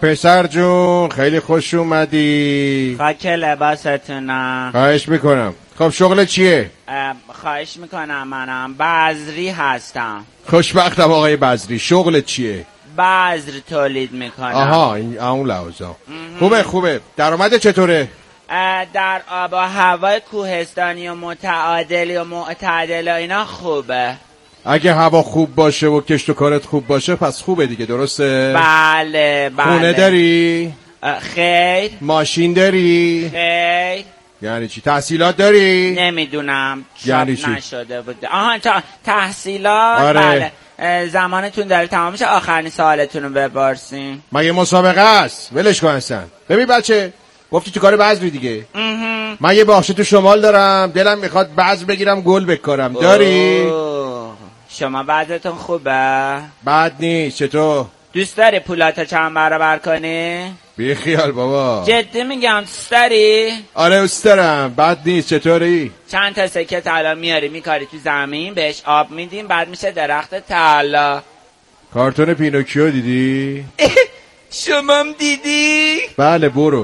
پسر جون خیلی خوش اومدی. خاک لباستونم. خواهش میکنم. خب شغل چیه؟ خواهش میکنم، منم بذری هستم. خوشبختم آقای بذری. شغل چیه؟ بذر تولید میکنم. آها این اون لحظا. خوبه. درآمد چطوره؟ در آب و هوای کوهستانی و متعادلی و معتدل و اینا خوبه. اگه هوا خوب باشه و کشت و کارت خوب باشه پس خوبه دیگه، درسته؟ بله. خونه داری؟ خیر. ماشین داری؟ خیر. یعنی چی؟ تحصیلات داری؟ نمیدونم، یعنی چی؟ نشده بود. آها تحصیلات. آره. بله. زمانتون داره تمام میشه، آخرین سوالتون رو بپرسین. مگه مسابقه است؟ ولش کن اصلا. ببین بچه، گفتی تو کار بذری دیگه. من یه باغچه تو شمال دارم، دلم میخواد بذر بگیرم گل بکارم. داری؟ شما بذرتون خوبه؟ بد نیست. چطور؟ دوست داری پولاتو چند برابر کنی؟ بی خیال بابا. جدی میگم، دوست داری؟ آره دوست دارم. بد نیست. چطوری؟ چند تا سکه طلا میاری میکاری تو زمین، بهش آب میدیم، بعد میشه درخت طلا. کارتون پینوکیو دیدی؟ شما دیدی؟ بله برو.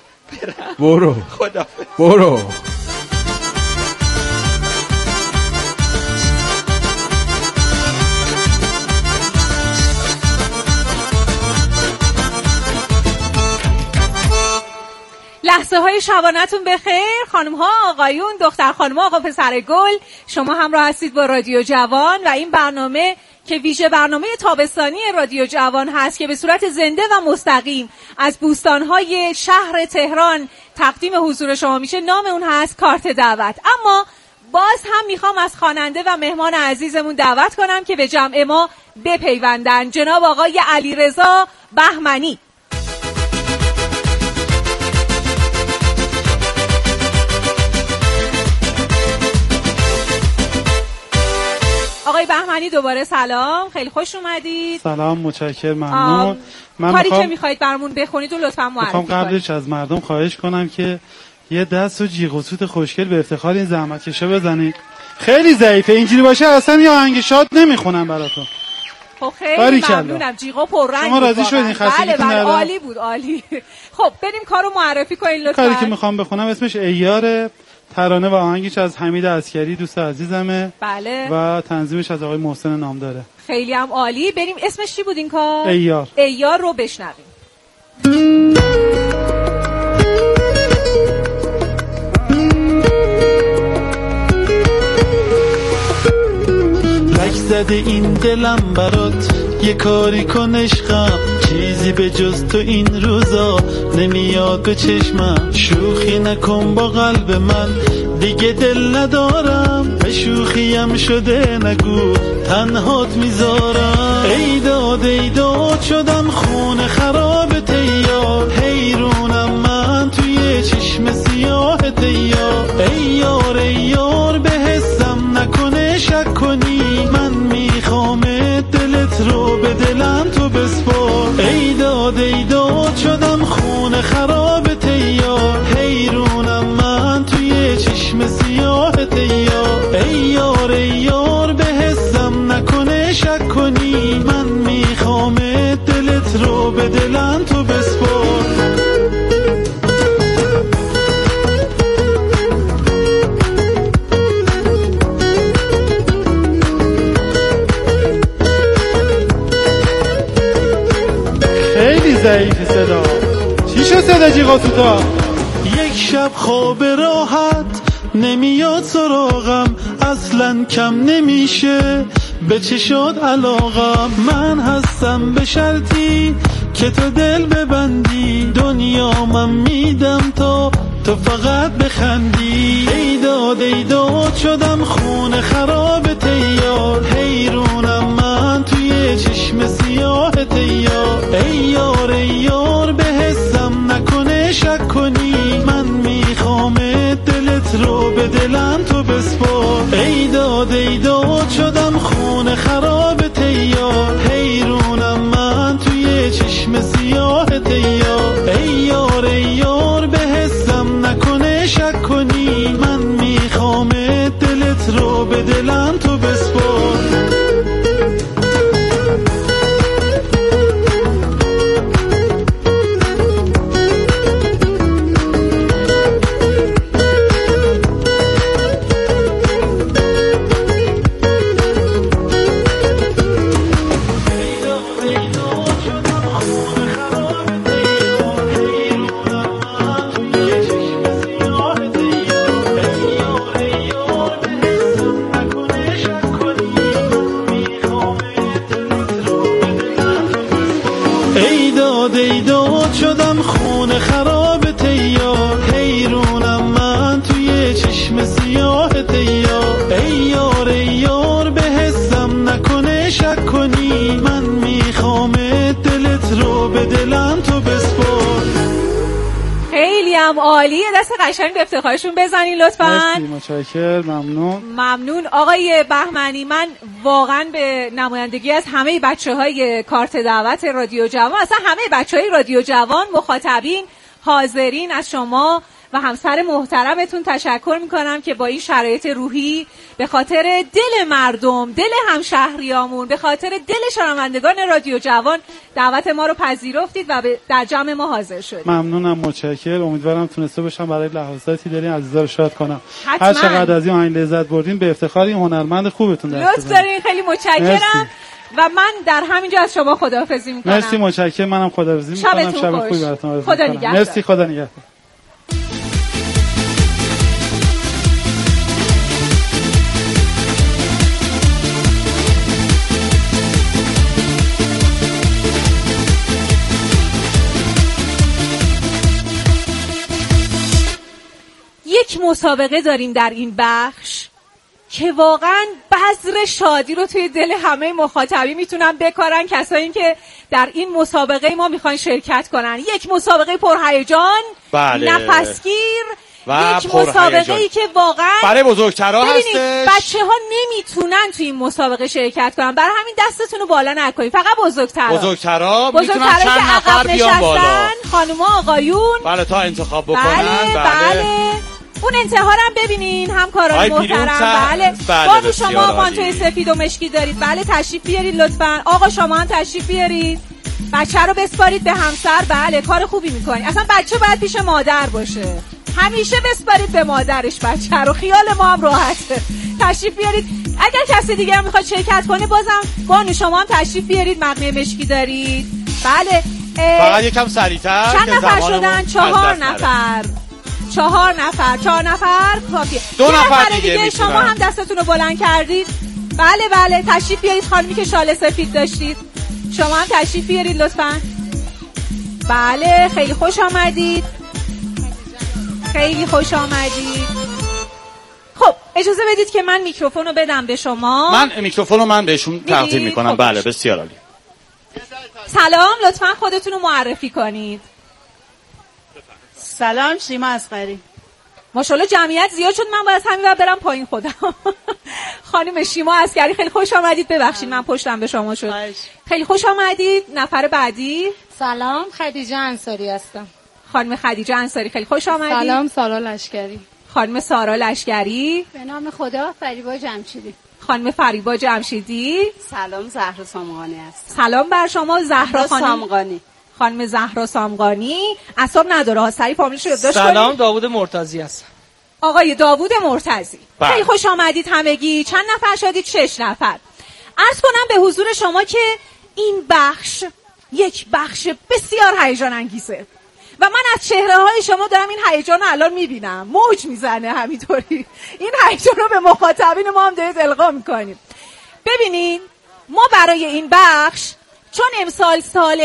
خدا برو. لحظه های شبانتون بخیر خانم ها آقایون، دختر خانم ها، آقا پسر گل. شما همراه هستید با رادیو جوان و این برنامه که ویژه برنامه تابستانی رادیو جوان هست که به صورت زنده و مستقیم از بوستانهای شهر تهران تقدیم حضور شما میشه. نام اون هست کارت دعوت. اما باز هم میخوام از خواننده و مهمان عزیزمون دعوت کنم که به جمع ما بپیوندن. جناب آقای علیرضا بهمنی. آقای بهمنی دوباره سلام، خیلی خوش اومدید. سلام، متشکرم، ممنون. من کاری که میخواید برامون بخونید و لطفا معرفی کنید. قبلش از مردم خواهش کنم که یه دست و جیغ و سوت خوشگل به افتخار این زحمتکشا بزنید. خیلی ضعیفه، اینجوری باشه اصلا یا آهنگ شاد نمیخونم براتون. خب خیلی ممنونم، جیغا پررنگ. شما راضی شدین؟ خستگیتون بله عالی بود، عالی. خب بریم کارو معرفی کنین لطفا. کاری که میخوام بخونم اسمش ایاره، ترانه و آهنگش از حمید عسکری دوست عزیزمه. بله. و تنظیمش از آقای محسن نامداره. خیلی هم عالی. بریم، اسمش چی بود این کار؟ ایار رو بشنویم. لک زده این دلم برات، یه کاری کن عشقم، چیزی به جز تو این روزا نمیاد به چشمم. شوخی نکن با قلب من، دیگه دل ندارم، به شوخیم شده نگو تنهات میذارم. ای داد شدم خونه خراب تیار، حیرونم من توی چشم سیاه تیار. ای یار به حسم نکنه شک کنی، من میخوام دلت رو به دلم تو بسپار. ای داد شدم خونه خراب تیار، حیرونم من توی چشم سیاه تیار. ای یار به حسم نکنه شک کنی، من میخوام دلت رو به دلم تو بسپار. خیلی ضعیفی صدا. چی شد صدا جیغا سوتا؟ یک شب خواب راحت نمیاد سراغم، اصلا کم نمیشه به چه شد علاقم. من هستم به شرطی که تو دل ببندی، دنیا من میدم تا تو فقط بخندی. ای داد شدم خونه خراب تیار، حیرونم من توی چشم سیاه تیار. ای یار به حسم نکنه شک کنی، من میخوام دلت رو به دلم تو بسپار. ای داد شدم خونه خراب تیار، حیرونم من توی چشم سیاه تیار. ای یار به حسم نکنه شک کنی، من میخوام دلت رو به دلم تو بسپار. داد شدم خونه خراب تیار حیرونم من توی چشم سیاه تیار ای یار به حسم نکنه شک کنی من میخوام دلت رو به دلم تو بسپار. خیلی هم عالیه. دست قشنگ به افتخارشون بزنین لطفاً. مرسی متشکرم. ممنون آقای بهمنی. من واقعا به نمایندگی از همه بچه‌های کارت دعوت رادیو جوان، اصلا همه بچه‌های رادیو جوان، مخاطبین، حاضرین، از شما و همسر محترمتون تشکر میکنم که با این شرایط روحی به خاطر دل مردم، دل همشهریامون، به خاطر دل شنوندگان رادیو جوان دعوت ما رو پذیرفتید و در جمع ما حاضر شدید. ممنونم، متشکرم. امیدوارم تونسته باشم برای لحظاتی دارین عزیزا رو شاد کنم. حتما. هر چقدر از این آهنگ لذت بردین به افتخار این هنرمند خوبتون دست لطف دارین. خیلی متشکرم و من در همینجا از شما خداحافظی میکنم. مرسی، متشکرم. منم خداحافظی میکنم. شب خوبی براتون آرزو خدا میکنم. نگهدار. مرسی، خدا نگهدار. یک مسابقه داریم در این بخش که واقعا بذر شادی رو توی دل همه مخاطبی میتونن بکارن، کسایی که در این مسابقه ما میخوان شرکت کنن. یک مسابقه پرهیجان، بله. نفسگیر و یک مسابقه ای که واقعا برای بزرگترها هستش. بچه‌ها نمیتونن توی این مسابقه شرکت کنن، برای همین دستتون رو بالا نکنید. فقط بزرگترها میتونن چند نفر بیان بالا، خانوما آقایون، بله، تا انتخاب بکنن. بله. اون انتها رو هم ببینین همکاران محترم. بله. بابو شما مانتوی سفید و مشکی دارید، بله تشریف بیارید لطفاً. آقا شما هم تشریف بیارید. بچه رو بسپارید به همسر. بله کار خوبی میکنید. اصلا بچه باید پیش مادر باشه، همیشه بسپارید به مادرش بچه رو، خیال ما هم راحته. تشریف بیارید. اگر کسی دیگه هم میخواد شرکت کنه بازم بانو شما هم تشریف بیارید. مقنعه مشکی دارید. بله. فقط یکم سریعتر. چند نفر شدن؟ 4 نفر. 4 نفر کافیه. 2 نفر دیگه شما هم دستتون رو بلند کردید. بله تشریف بیارید. خانمی که شال سفید داشتید شما هم تشریف بیارید لطفاً. بله خیلی خوش آمدید. خب اجازه بدید که من میکروفون رو بدم به شما. من میکروفون رو من بهشون تقدیم میکنم. بله بسیار عالی. سلام، لطفاً خودتون رو معرفی کنید. سلام، شیما اصغری. ماشاءالله جمعیت زیاد شد، من باید همین برم پایین خودم. خانم شیما اصغری خیلی خوش آمدید. ببخشید من پشتم به شما شد. خیلی خوش آمدید. نفر بعدی. سلام، خدیجه انصاری هستم. خانم خدیجه انصاری خیلی خوش آمدید. سلام، سارا لشکری. خانم سارا لشکری. به نام خدا. فریبا جمشیدی. خانم فریبا جمشیدی. سلام، زهرا سامقانی هستم. سلام بر شما زهرا سامقانی. خانم زهرا سامقانی. اعصاب نداره، سری فامیلش رو یادداشت کنید. سلام، داوود مرتضی هستم. آقای داوود مرتضی. خیلی خوش آمدید همگی. چند نفر شدید؟ 6 نفر. عرض کنم به حضور شما که این بخش یک بخش بسیار هیجان انگیزه و من از چهره‌های شما دارم این هیجان رو الان میبینم، موج میزنه همینطوری. این هیجان رو به مخاطبین ما هم دارید القا میکنیم. ببینین ما برای این بخش چون امسال سال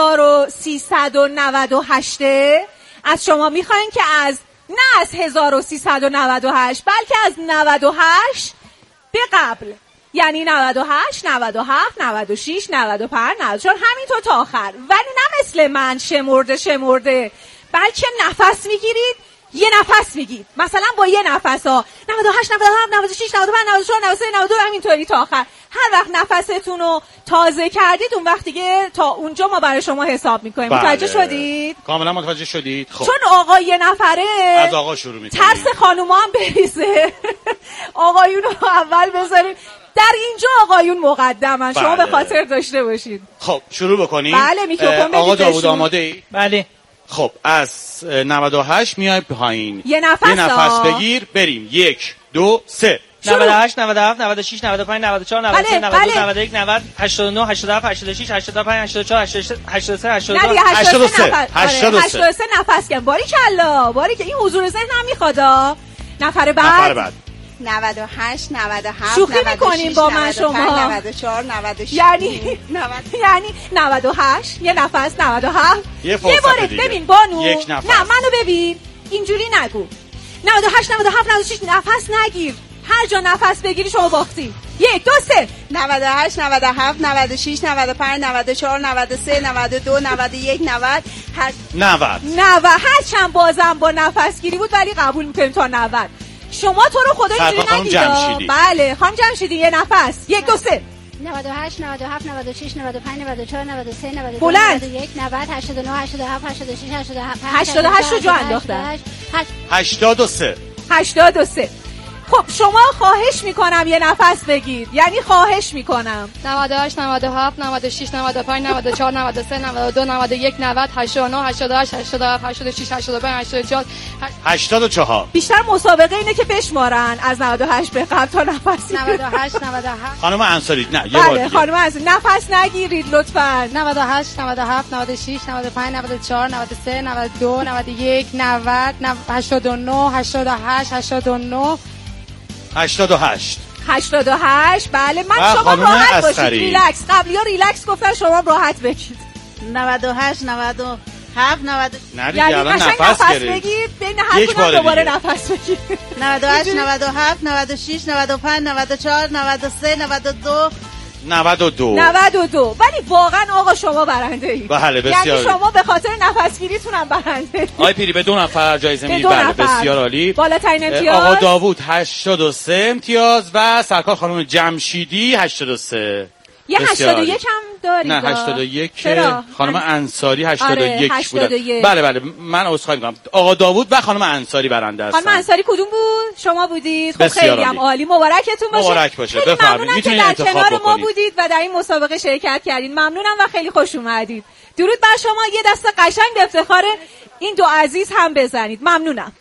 1398 از شما میخواین که نه از 1398 بلکه از 98 به قبل، یعنی 98 97 96 95 94 همینطور تا آخر، ولی نه مثل من شمرده بلکه نفس میگیرید، یه نفس میگید. مثلا با یه نفس ها 98 97 96 95 94 93 92 همینطوری تا آخر. هر وقت نفستون رو تازه کردید اون وقت دیگه تا اونجا ما برای شما حساب میکنیم. متوجه شدید؟ کاملا متوجه شدید. خب چون آقا یه نفره از آقا شروع میکنیم، ترس خانوما هم بریزه. آقایون رو اول بذاریم. در اینجا آقایون مقدمن. شما به خاطر داشته باشید. خب شروع بکنیم. بله میکروفون بدید. آقا داوود آماده ای؟ بله. خب از 98 میای پایین. یه نفس بگیر بریم. 1 2 3 98 97 96 95 94 93 92 91 90 89 87 86 85 84 83 82 83 نفس کن. باریکلا این حضور ذهن هم میخواد. نفر بعد 98 97 شوخی میکنیم با من شما 94 96 یعنی 98 یه نفس 97 یه بار ببین بانو یک نفس. نه منو ببین اینجوری نگو 98 97 96 نفس نگیر هر جا نفس بگیری شما باختی 1 2 3 98 97 96 95 94 93 92 91 90 هر چند بازم با نفس گیری بود ولی قبول میکنیم تا 90 شما تو رو خدا اینجوری نگید بله خانم جمشیدی یه نفس 1 2 3 98 97 96 95 94 93 92 بلند 91 90 89 87 86 87 88 رو جا انداختم 83 خب شما خواهش میکنم یه نفس بگیر یعنی خواهش میکنم 98 97 96 95 94 93 92 91 90 89 88 87 86 85 84 بیشتر مسابقه اینه که بشمارن از 98 به قبل تا نفس 98 97 خانم انصاری نه یه بار دیگه خانم انصاری نفس نگیرید لطفاً 98 97 96 95 94 93 92 91 90 89 88 89 88 بله من شما راحت باشید ریلکس قبلی ها ریلکس گفتن شما راحت بگید 98 97 90 یعنی قشنگ نفس بگید بین هر کدوم دوباره نفس بگید 98 97 96 95 94 93 92 ولی واقعا آقا شما برنده اید بله بسیار یعنی شما به خاطر نفسگیریتون هم برنده اید آقای پیری به 2 نفر جایزه میدید بله بسیار عالی بالاترین امتیاز آقا داوود 83 امتیاز و سرکار خانم جمشیدی 83 یه 81 هم دارید نه 81 خانم انصاری 81 بودن بله من عذرخواهی می‌کنم آقا داوود و خانم انصاری برنده هستن خانم انصاری کدوم بود شما بودید خب خیلی هم عالی مبارکتون باشه مبارک باشه بفرمایید میتونید انتخاب کنار بکنید ما بودید و در این مسابقه شرکت کردید ممنونم و خیلی خوش اومدید درود بر شما یه دست قشنگ به افتخار این دو عزیز هم بزنید ممنونم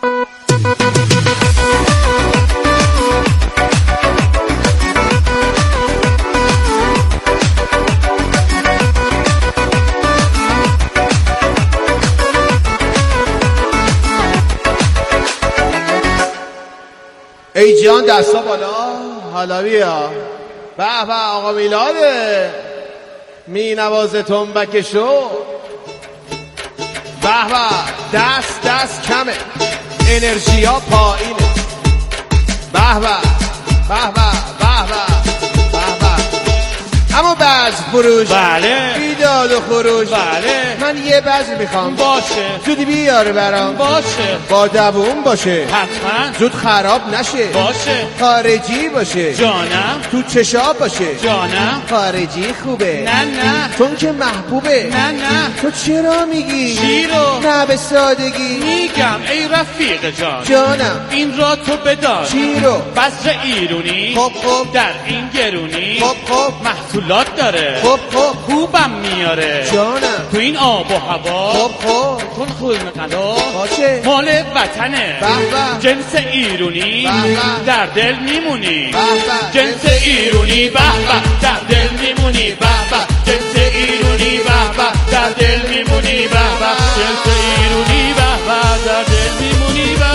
ای جان دستا بالا حالا بیا به به آقا میلاده می نواز تنبک شو به به دست کمه انرژی ها پایینه به به اما بعض فروش بله بیداد و خروش بله من یه بعض میخوام باشه زودی بیاره برام باشه با دووم باشه حتما زود خراب نشه باشه خارجی باشه جانم تو چشا باشه جانم خارجی خوبه نه چون که محبوبه نه تو چرا میگی چی رو نه به سادگی میگم ای رفیق جان جانم این را تو بدان چی رو بذر ایرونی خب در این گرونی خب محصولات داره خب خوبم میاره جانم تو این آب و هوا خب کن خلم قلا باشه مال وطنه به جنس ایرونی در دل میمونی به جنس ایرونی به در دل میمونی به جنس ایرونی به در دل میمونی به جنس ایرونی به در دل میمونی به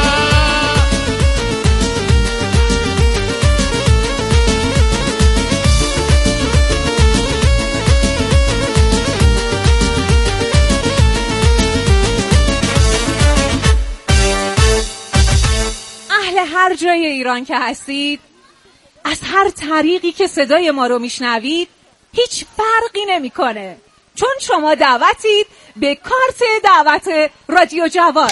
هر جای ایران که هستید از هر طریقی که صدای ما رو میشنوید هیچ فرقی نمیکنه چون شما دعوتید به کارت دعوت رادیو جوان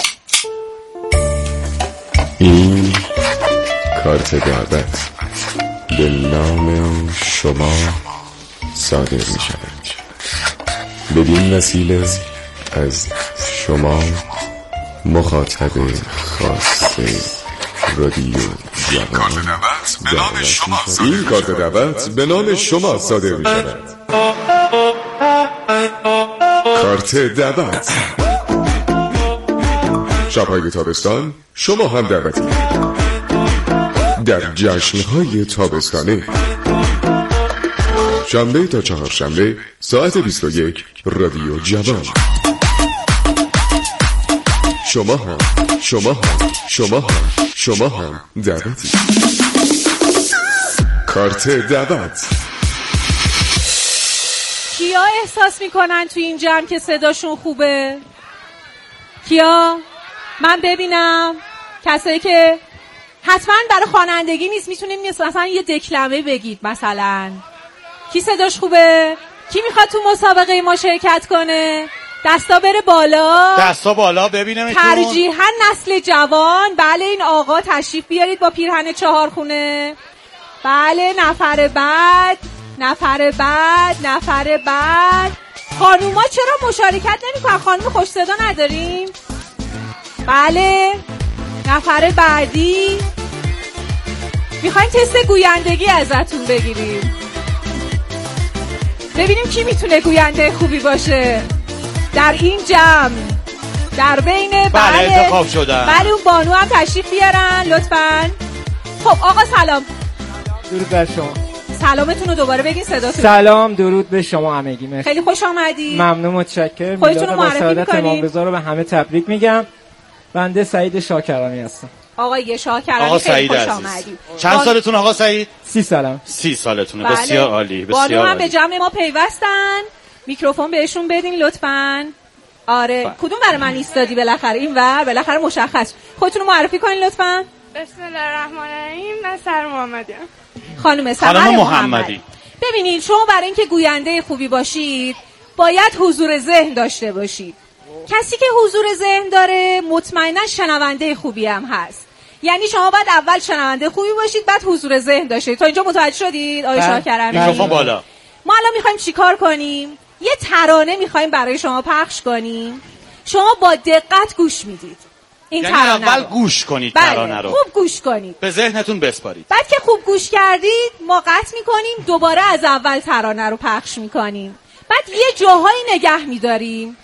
این کارت دعوت به نام شما صادر می شود بدین وسیله از شما مخاطب خاص رادیو جوان این کارت دعوت به نام شما صادر می شود کارت دعوت شب‌های تابستان شما هم دعوتی در جشن‌های تابستانه شنبه تا چهارشنبه ساعت 21 رادیو جوان شما هم دعوتی. کارت دعوت. کیا احساس میکنن تو این جمع که صداشون خوبه؟ کیا؟ من ببینم. کسایی که حتما برای خوانندگی نیست، میتونین مثلا یه دکلمه بگید. مثلا کی صداش خوبه؟ کی میخواد تو مسابقه ما شرکت کنه؟ دستا بره بالا. دستا بالا ببینم. ترجیحاً نسل جوان. بله این آقا تشریف بیارید با پیرهن 4 خونه. بله نفر بعد. خانوما چرا مشارکت نمی‌کنن؟ خانم خوش صدا نداریم؟ بله نفر بعدی. میخوایم تست گویندگی ازتون بگیریم، ببینیم کی میتونه گوینده خوبی باشه در این جمع در بین. بله انتخاب شدن. بله اون بانو هم تشریف بیارن لطفاً. خب آقا سلام. درود بر شما. سلامتون رو دوباره بگین صداتون. سلام درود به شما همگی. خیلی خوش آمدید. ممنون متشکرم. خودتون رو معرفی می‌کنید. امامرضا رو به همه تبریک میگم. بنده سعید شاکرانی هستم. آقای شاکرانی خیلی خوش آمدید. چند سالتون آقا سعید؟ 30 سالم. 30 سالتونه. بله. بسیار عالی. بسیار عالی. هم به جمع ما پیوستن. میکروفون بهشون بدین لطفاً. آره کدوم برای من ایستادی بالاخره؟ اینور بالاخره مشخص. خودتون رو معرفی کنین لطفاً. بسم الله الرحمن الرحیم. من سر محمدی. خانم محمدی. ببینید شما برای اینکه گوینده خوبی باشید باید حضور ذهن داشته باشید. کسی که حضور ذهن داره مطمئنا شنونده خوبی هم هست. یعنی شما باید اول شنونده خوبی باشید بعد حضور ذهن داشته. تا اینجا متوجه شدید آقای شاکرمی؟ میکروفون بالا. ما الان میخوایم چیکار کنیم؟ یه ترانه میخوایم برای شما پخش کنیم. شما با دقت گوش میدید این یعنی ترانه اول رو. گوش کنید بله. ترانه رو. خوب گوش کنید. به ذهنتون بسپارید. بعد که خوب گوش کردید ما قطع میکنیم، دوباره از اول ترانه رو پخش میکنیم. بعد یه جاهایی نگه میداریم.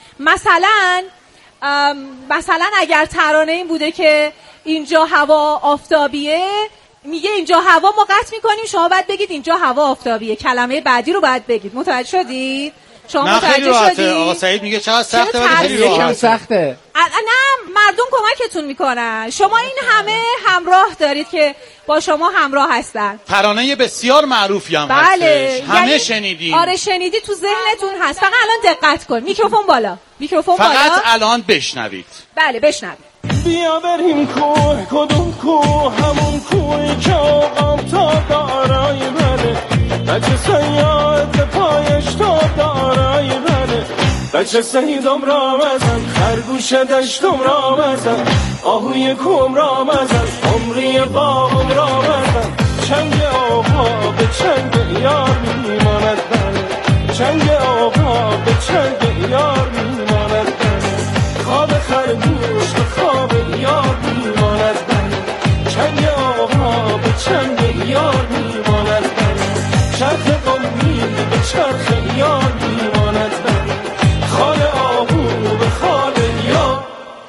مثلا اگر ترانه این بوده که اینجا هوا آفتابیه، میگه اینجا هوا، ما قطع میکنیم، شما باید بگید اینجا هوا آفتابیه. کلمه بعدی رو باید بگید. متوجه شدید؟ شما متوجه شدید؟ آقا سعید میگه چقدر سخته ولی خیلی راحته. سخته. نه مردم کمکتون میکنن. شما این همه همراه دارید که با شما همراه هستن. ترانه بسیار معروفی هم بله. هستش. همه شنیدین. آره شنیدی، تو ذهنتون هست. فقط الان دقت کن. میکروفون بالا. فقط الان بشنوید. بله بشنوید. بیا بریم کوه، کدوم کوه؟ همون کوهی که آقام تا دارای منه، بچه سیاد پایش تا دارای منه، بچه سیدم را مزن، خرگوش دشتم را مزن، آهوی کوم را مزن، عمری باغم را مزن، چنگ آقا به چنگ یار میماند بله، چنگ آقا به چنگ یار میماند بله، خواب خرگوش به خواب یار میماند بله، چنگ آقا به چنگ یار میماند بله، چرخ قومی به چرخ یار میماند بله، خال آهو به خال یار.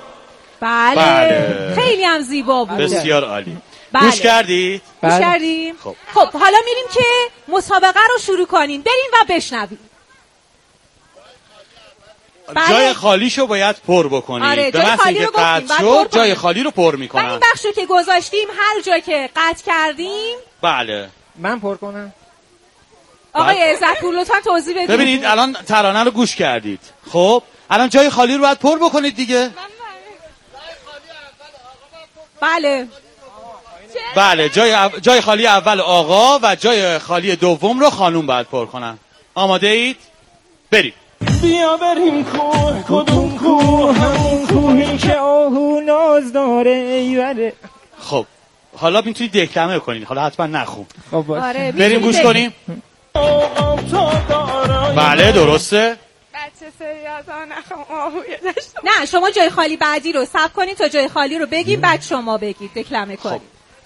بله. خیلی هم زیبا بود. بسیار عالی. بله. گوش کردید؟ گوش کردیم؟ خب حالا میریم که مسابقه رو شروع کنیم. بریم و بشنویم. بله. جای خالیشو باید پر بکنید. آره جای خالی رو گفتیم. جای خالی رو پر میکنن. این بخشو که گذاشتیم هر جا که قطع کردیم. بله. من پر کنم. آقای عزت‌پور لطفاً توضیح بدید. ببینید الان ترانه رو گوش کردید. خب الان جای خالی رو باید پر بکنید دیگه. بله. بله جای خالی اول آقا و جای خالی دوم رو خانوم باید پر کنن. آماده اید؟ بریم. بیا بریم کوه، کدوم کوه؟ همون کوهی که آهو ناز داره ایوره. خب حالا میتونید دکلمه کنید، حالا حتما نخون. آره بریم گوش کنیم. بله درسته. بچه سریعتا نخوام آهوی داشتم. نه شما جای خالی بعدی رو صبر کنید تا جای خالی رو بگید بعد شما بگید دکلمه کنید.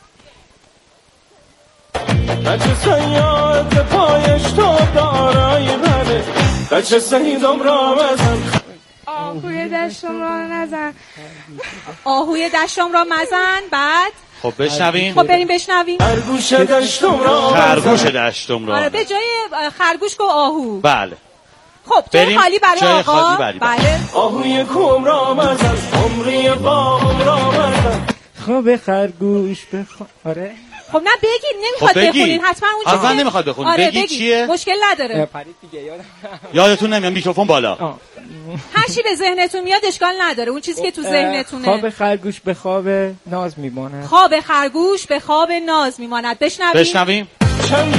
بچه سیاد پایش تا دارای منه، بچه سیدم را مزن، آهوی دشتم را نزن، آهوی دشتم را مزن. بعد خب بشنویم. خب بریم بشنویم. خرگوش دشتم را خرگوش دشتم را. آره به جای خرگوش گو آهو. بله. خب جای خالی برای آقا. بله. آهوی کمرام از عمری بامرام خواب خرگوش آره. خب نه بگید نمیخواد بخونین حتما اون چیزی. اصلا نمیخواد بخونین. آره بگید چیه؟ مشکل نداره. پرید دیگه یادتون نمیاد میکروفون بالا. هر چی به ذهنتون میاد اشکال نداره. اون چیزی که تو ذهنتونه. خواب خرگوش به خواب ناز میماند. خواب خرگوش به خواب ناز میماند. بشنویم. چنگ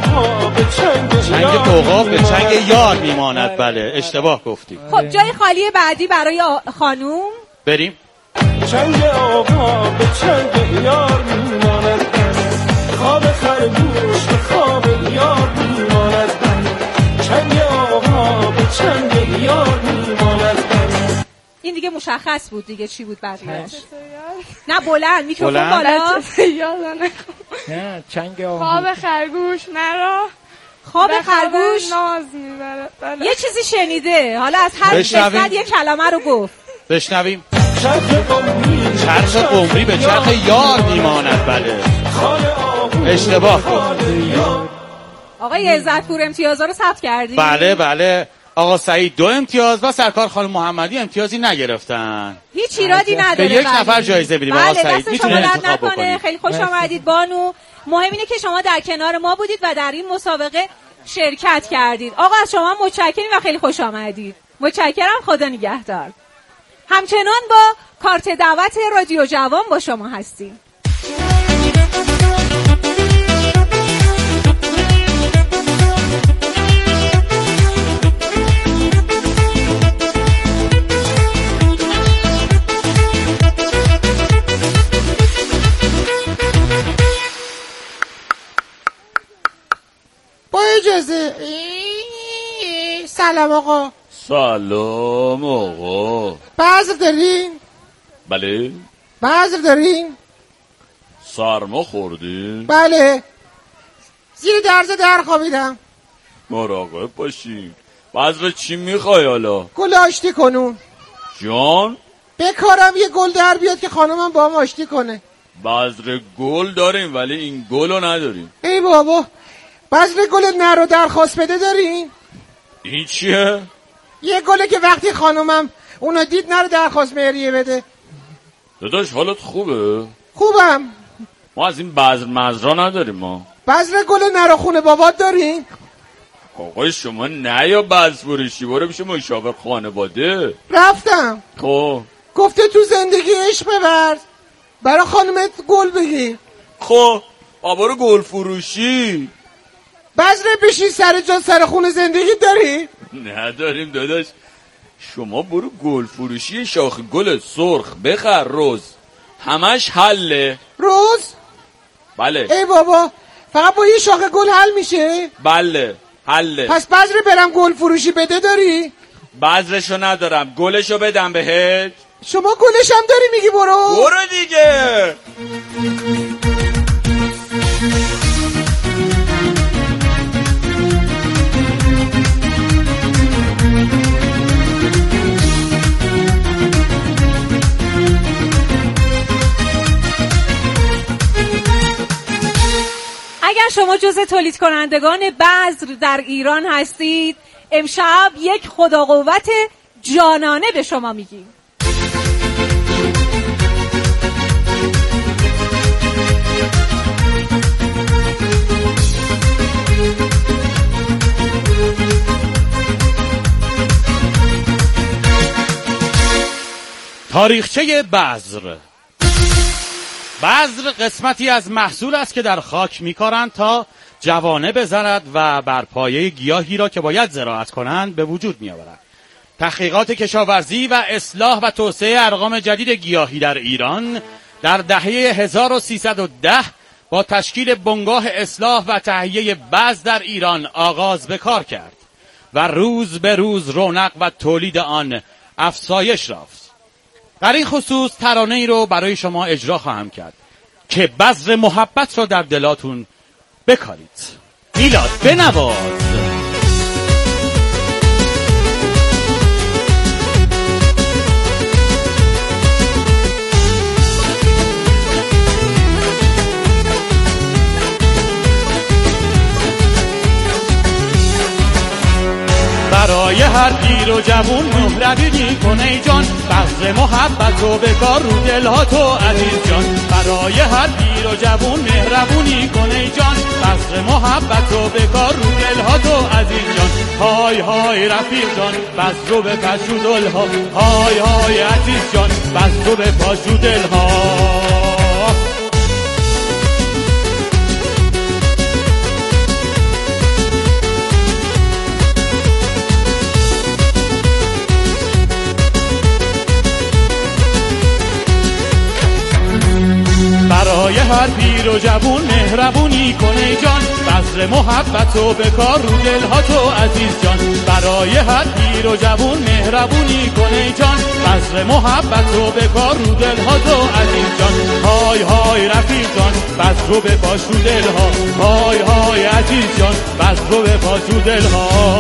عقاب به چنگ یار میماند. بله اشتباه گفتیم. خب جای خالی بعدی برای خانوم. بریم. چنگ عقاب به چنگ یار میماند. خواب خرگوش به خواب یار میماند. چنگ عقاب به چنگ یار میماند. این دیگه مشخص بود دیگه چی بود بعدش. نه بلند میکروفون بالا. نه چنگ عقاب. خواب خرگوش مرا خواب خرگوش ناز میبره. یه چیزی شنیده. حالا از هر قسمت یه کلمه رو گفت. بشنویم. چرخ قمری به چرخ یار میماند. بله اشتباه گفت. آقای عزتپور امتیازا رو ثبت کردی؟ بله آقا سعید 2 امتیاز و سرکار خانم محمدی امتیازی نگرفتن. هیچ ایرادی نداره. به یک نفر جایزه میدیم. آقا سعید میتونه انتخاب بکنید. خیلی خوش آمدید بانو. مهم اینه که شما در کنار ما بودید و در این مسابقه شرکت کردید. آقا از شما متشکریم و خیلی خوش آمدید. متشکرم. خدا نگهدار. همچنان با کارت دعوت رادیو جوان با شما هستیم. با اجازه. سلام آقا. سلام آقا. بذر دارین؟ بله. بذر دارین؟ سرما خوردین؟ بله. زیر درزه در خوابیدم. مراقب باشین. بذر چی میخوای حالا؟ گل آشتی کنون. جان؟ بکارم یه گل در بیاد که خانمم با هم آشتی کنه. بذر گل داریم ولی این گل رو نداریم. ای بابا. بذر گل نرو درخواست بده دارین؟ این چیه؟ یه گله که وقتی خانمم اونو دید نرو درخواست مهریه بده. داداش حالت خوبه؟ خوبم. ما از این بذر مزرا نداریم ما. بذر گل نرو خونه بابات دارین؟ آقای شما نه یا بذر فروشی برو بشه مشاور خانواده. رفتم. خب گفته تو زندگی عشق ببر برای خانمت گل بگیر. خب برو گل فروشی. بذر بشی سر جا سر خونه زندگی داری؟ نداریم داداش. شما برو گل فروشی شاخ گل سرخ بخر روز. همش حله. روز؟ بله. ای بابا فقط با یه شاخ گل حل میشه؟ بله حله. پس بذر برم گل فروشی بده داری؟ بذرشو ندارم گلشو بدم بهت. شما گلش هم داری میگی برو دیگه. اگر شما جزء تولید کنندگان بذر در ایران هستید امشب یک خدا قوت جانانه به شما میگیم. تاریخچه بذر. بذر قسمتی از محصول است که در خاک میکارند تا جوانه بزند و بر پایه گیاهی را که باید زراعت کنند به وجود میآورند. تحقیقات کشاورزی و اصلاح و توسعه ارقام جدید گیاهی در ایران در دهه 1310 با تشکیل بنگاه اصلاح و تهیه بذر در ایران آغاز به کار کرد و روز به روز رونق و تولید آن افزایش یافت. در این خصوص ترانه‌ای رو برای شما اجرا خواهم کرد که بذر محبت رو در دلاتون بکارید. میلاد بنواز. برای هر پیر و جوون مهربونی کن ای جان، بذر محبت و به کار رو دلها تو عزیز جان. برای هر پیر و جوون مهربونی کن ای جان، بذر محبت و به کار رو دلها تو عزیز جان. های های رفیق جان بس رو به پشو دلها، های های عزیز جان بس رو به پشو دلها. برای هر پیر و جوون مهربونی کن ای جان، بذر محبت و به کار رو دلها تو عزیز جان. برای هر پیر و جوون مهربونی کن ای جان، بذر محبت و به کار رو دلها تو عزیز جان. های های رفیق جان بس رو به پاشو دلها، های های عزیز جان بس رو به پاشو دلها.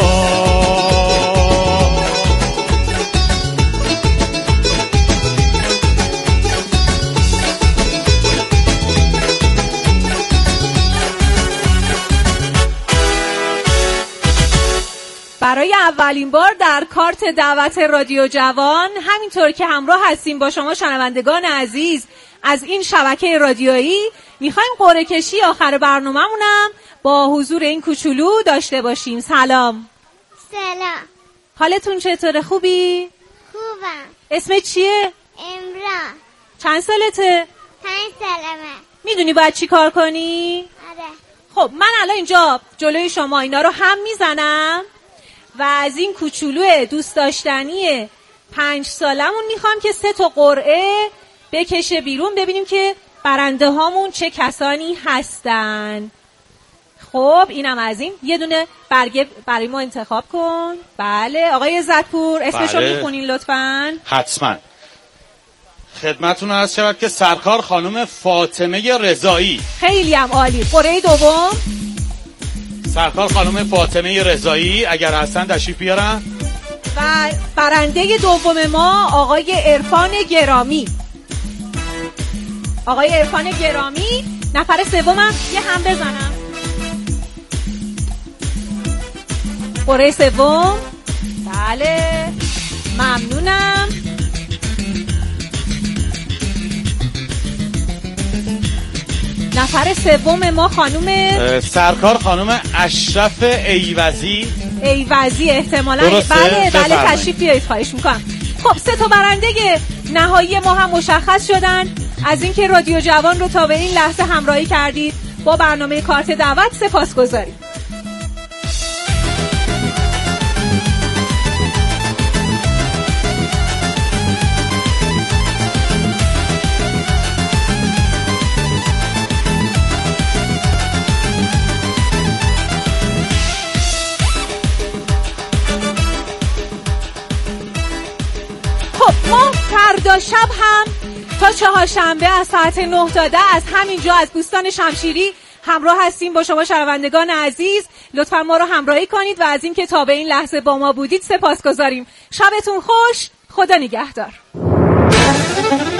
برای اولین بار در کارت دعوت رادیو جوان، همینطور که همراه هستیم با شما شنوندگان عزیز از این شبکه رادیویی، میخوایم قرعه کشی آخر برنامه‌مونم با حضور این کوچولو داشته باشیم. سلام. سلام. حالتون چطوره؟ خوبی؟ خوبم. اسمت چیه؟ امران. چند سالته؟ 5 سالمه. میدونی باید چی کار کنی؟ آره. خب من الان اینجا جلوی شما اینا رو هم میزنم و از این کوچولو دوست داشتنی 5 سالمون میخوام که 3 تا قرعه بکشه بیرون، ببینیم که برنده هامون چه کسانی هستن. خب اینم از این. یه دونه برگه برای ما انتخاب کن. بله آقای زدپور اسمشو میخونین لطفاً. حتما. خدمتتون عرض شود که سرکار خانم فاطمه رضایی. خیلی هم عالی. قرعه دوم سرکار خانم فاطمه رضایی اگر هستن تشریف بیارن. و برنده دوم ما آقای عرفان گرامی. آقای عرفان گرامی. نفر سومم یه هم بزنم. قرعه سوم. بله ممنونم. نفر سوم ما خانم سرکار خانم اشرف ایوزی. ایوزی احتمالاً. بله تشریف بیارید خواهش میکنم. خب 3 تا برنده نهایی ما هم مشخص شدن. از اینکه رادیو جوان رو تا به این لحظه همراهی کردید با برنامه کارت دعوت سپاسگزاریم. فردا شب هم تا 4شنبه از ساعت 9 تا 10 از همینجا از بوستان شمشیری همراه هستیم با شما شنوندگان عزیز. لطفا ما رو همراهی کنید و از اینکه تا به این لحظه با ما بودید سپاسگزاریم. شبتون خوش. خدا نگهدار.